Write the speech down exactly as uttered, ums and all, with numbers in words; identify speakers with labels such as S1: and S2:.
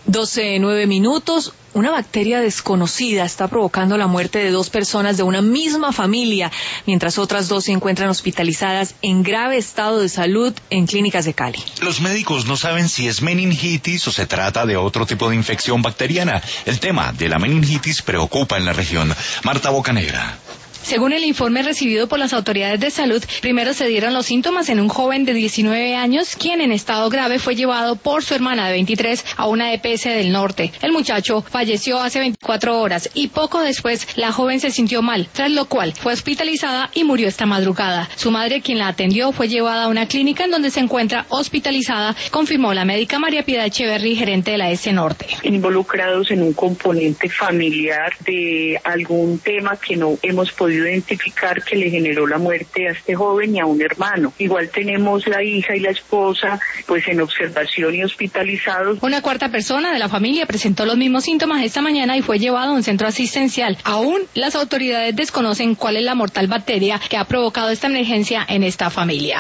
S1: doce, nueve minutos. Una bacteria desconocida está provocando la muerte de dos personas de una misma familia, mientras otras dos se encuentran hospitalizadas en grave estado de salud en clínicas de Cali.
S2: Los médicos no saben si es meningitis o se trata de otro tipo de infección bacteriana. El tema de la meningitis preocupa en la región. Marta Bocanegra.
S3: Según el informe recibido por las autoridades de salud, primero se dieron los síntomas en un joven de diecinueve años, quien en estado grave fue llevado por su hermana de veintitrés a una E P S del norte. El muchacho falleció hace veinticuatro horas y poco después la joven se sintió mal, tras lo cual fue hospitalizada y murió esta madrugada. Su madre, quien la atendió, fue llevada a una clínica en donde se encuentra hospitalizada, confirmó la médica María Piedad Echeverry, gerente de la E S Norte.
S4: Involucrados en un componente familiar de algún tema que no hemos podido identificar que le generó la muerte a este joven y a un hermano. Igual tenemos la hija y la esposa pues en observación y hospitalizados.
S3: Una cuarta persona de la familia presentó los mismos síntomas esta mañana y fue llevado a un centro asistencial. Aún las autoridades desconocen cuál es la mortal bacteria que ha provocado esta emergencia en esta familia.